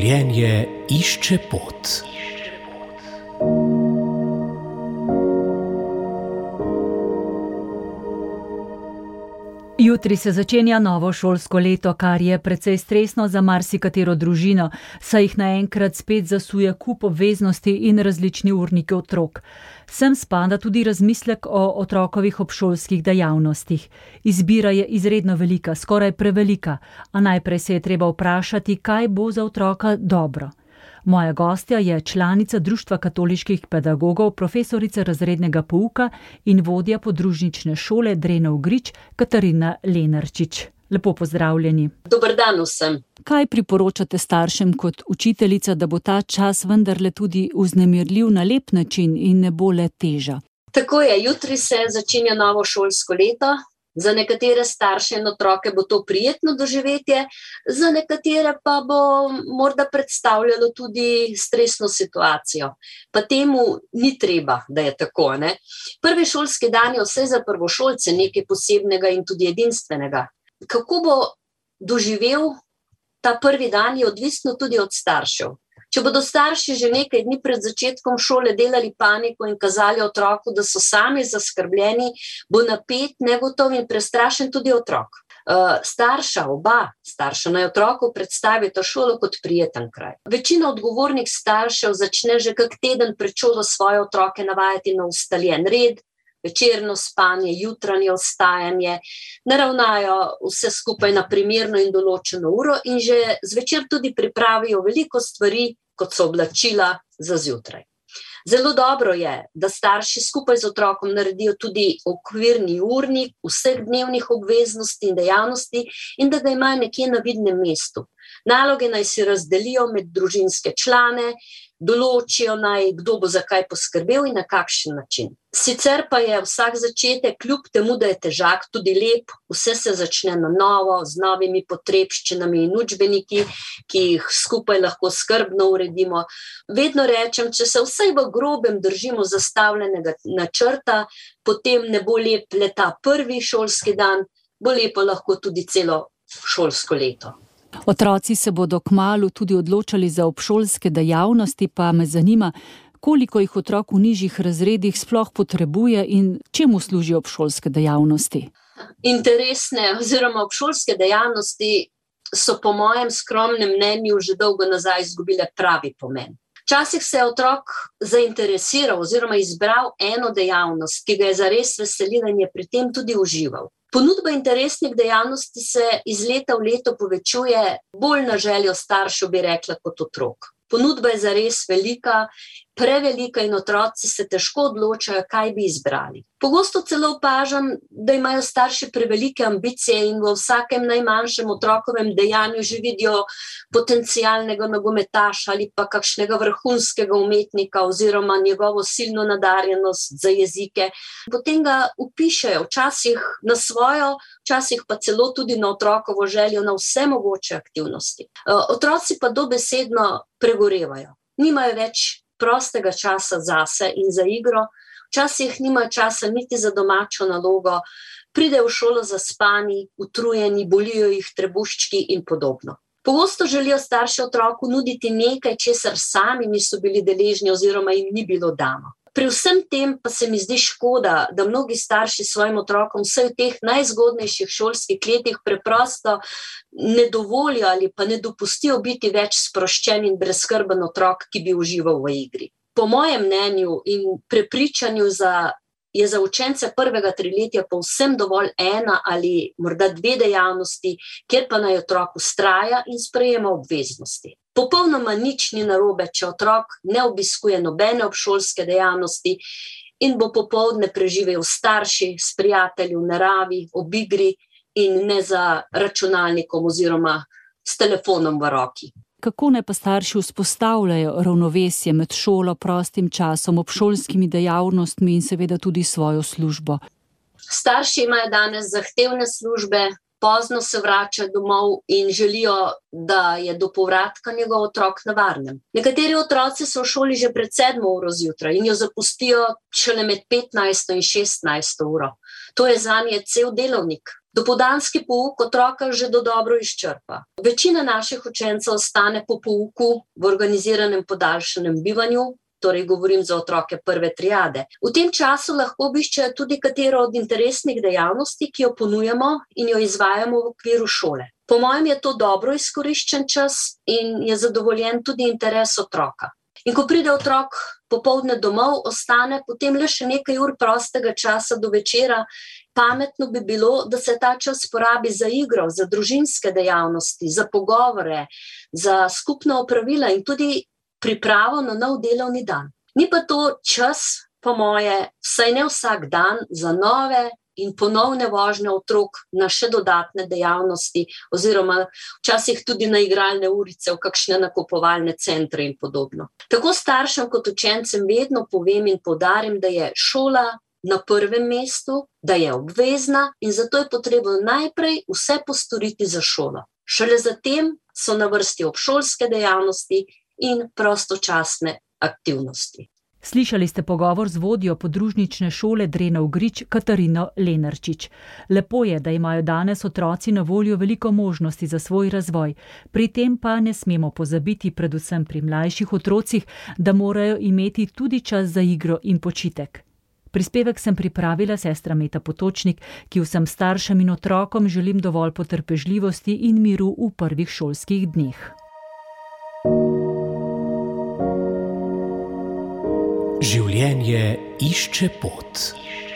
Življenje išče pot. Jutri se začenja novo šolsko leto, kar je precej stresno za marsikatero družino, saj jih naenkrat spet zasuje kup obveznosti in različni urniki otrok. Sem spada tudi razmislek o otrokovih obšolskih dejavnostih. Izbira je izredno velika, skoraj prevelika, a najprej se je treba vprašati, kaj bo za otroka dobro. Moja gostja je članica Društva katoliških pedagogov, profesorica razrednega pouka in vodja podružnične šole Drenov Grič, Katarina Lenarčič. Lepo pozdravljeni. Dober dan vsem. Kaj priporočate staršem kot učiteljica, da bo ta čas vendarle tudi vznemirljiv na lep način in ne bo le teža? Tako je, jutri se začenja novo šolsko leto. Za nekatere starše in otroke bo to prijetno doživetje, za nekatere pa bo morda predstavljalo tudi stresno situacijo. Pa temu ni treba, da je tako, ne? Prvi šolski dan je vse za prvošolce nekaj posebnega in tudi edinstvenega. Kako bo doživel ta prvi dan, je odvisno tudi od staršev. Če bodo starši že nekaj dni pred začetkom šole delali paniko in kazali otroku, da so sami zaskrbljeni, bo napet, negotov in prestrašen tudi otrok. Oba starša naj otroku predstavita šolo kot prijeten kraj. Večina odgovornih staršev začne že kak teden pred šolo svoje otroke navajati na ustaljen red, večerno spanje, jutranje vstajanje, naravnajo vse skupaj na primerno in določeno uro in že zvečer tudi pripravijo veliko stvari, kot so oblačila za zjutraj. Zelo dobro je, da starši skupaj z otrokom naredijo tudi okvirni urnik vseh dnevnih obveznosti in dejavnosti in da ga imajo nekje na vidnem mestu. Naloge naj si razdelijo med družinske člane, določijo naj, kdo bo za kaj poskrbel in na kakšen način. Sicer pa je vsak začetek, kljub temu, da je težak, tudi lep, vse se začne na novo, z novimi potrebščinami in učbeniki, ki jih skupaj lahko skrbno uredimo. Vedno rečem, če se vsaj v grobem držimo zastavljenega načrta, potem ne bo lep le ta prvi šolski dan, bo lepo lahko tudi celo šolsko leto. Otroci se bodo kmalu tudi odločali za obšolske dejavnosti, pa me zanima, koliko jih otrok v nižjih razredih sploh potrebuje in čemu služijo obšolske dejavnosti? Interesne oziroma obšolske dejavnosti so po mojem skromnem mnenju že dolgo nazaj izgubile pravi pomen. Včasih se je otrok zainteresiral oziroma izbral eno dejavnost, ki ga je zares veselila in je pri tem tudi užival. Ponudba interesnih dejavnosti se iz leta v leto povečuje, bolj na željo staršev bi rekla kot otrok. Ponudba je zares velika, prevelika in otroci se težko odločajo, kaj bi izbrali. Pogosto celo opažam, da imajo starši prevelike ambicije in v vsakem najmanjšem otrokovem dejanju že vidijo potencialnega nogometaša ali pa kakšnega vrhunskega umetnika oziroma njegovo silno nadarjenost za jezike. Potem ga vpišejo včasih na svojo, včasih pa celo tudi na otrokovo željo na vse mogoče aktivnosti. Otroci pa dobesedno pregorevajo. Nimajo več prostega časa zase in za igro, včasih nimajo časa niti za domačo nalogo, pridejo v šolo zaspani, utrujeni, bolijo jih trebuščki in podobno. Pogosto želijo starši otroku nuditi nekaj, česar sami niso bili deležni oziroma jim ni bilo dano. Pri vsem tem pa se mi zdi škoda, da mnogi starši svojim otrokom vsaj v teh najzgodnejših šolskih letih preprosto ne dovolijo ali pa ne dopustijo biti več sproščen in brezskrben otrok, ki bi užival v igri. Po mojem mnenju in prepričanju je za učence prvega triletja povsem dovolj ena ali morda dve dejavnosti, kjer pa naj otrok vztraja in sprejema obveznosti. Popolnoma nič ni narobe, če otrok ne obiskuje nobene obšolske dejavnosti in bo popoldne preživel s starši, s prijatelji v naravi, ob igri in ne za računalnikom oziroma s telefonom v roki. Kako naj pa starši vzpostavljajo ravnovesje med šolo, prostim časom, obšolskimi dejavnostmi in seveda tudi svojo službo? Starši imajo danes zahtevne službe, pozno se vračajo domov in želijo, da je do povratka njegov otrok na varnem. Nekateri otroci so v šoli že pred 7. uro zjutraj in jo zapustijo šele med 15. in 16. uro. To je zanje cel delovnik. Dopoldanski pouk otroka že dobro izčrpa. Večina naših učencev ostane po pouku v organiziranem podaljšanem bivanju, torej govorim za otroke prve triade. V tem času lahko obiščejo tudi katero od interesnih dejavnosti, ki jo ponujamo in jo izvajamo v okviru šole. Po mojem je to dobro izkoriščen čas in je zadovoljen tudi interes otroka. In ko pride otrok popoldne domov, ostane potem le še nekaj ur prostega časa do večera. Pametno bi bilo, da se ta čas porabi za igro, za družinske dejavnosti, za pogovore, za skupna opravila in tudi pripravo na nov delovni dan. Ni pa to čas, po moje, vsaj ne vsak dan, za nove in ponovne vožnje otrok na še dodatne dejavnosti oziroma včasih tudi na igralne urice v kakšne nakupovalne centre in podobno. Tako staršem kot učencem vedno povem in poudarim, da je šola na prvem mestu, da je obvezna in zato je potrebno najprej vse postoriti za šolo. Šele zatem so na vrsti obšolske dejavnosti in prostočasne aktivnosti. Slišali ste pogovor z vodjo podružnične šole Drenov Grič Katarino Lenarčič. Lepo je, da imajo danes otroci na voljo veliko možnosti za svoj razvoj. Pri tem pa ne smemo pozabiti, predvsem pri mlajših otrocih, da morajo imeti tudi čas za igro in počitek. Prispevek sem pripravila sestra Meta Potočnik, ki vsem staršem in otrokom želim dovolj potrpežljivosti in miru v prvih šolskih dneh. Življenje išče pot.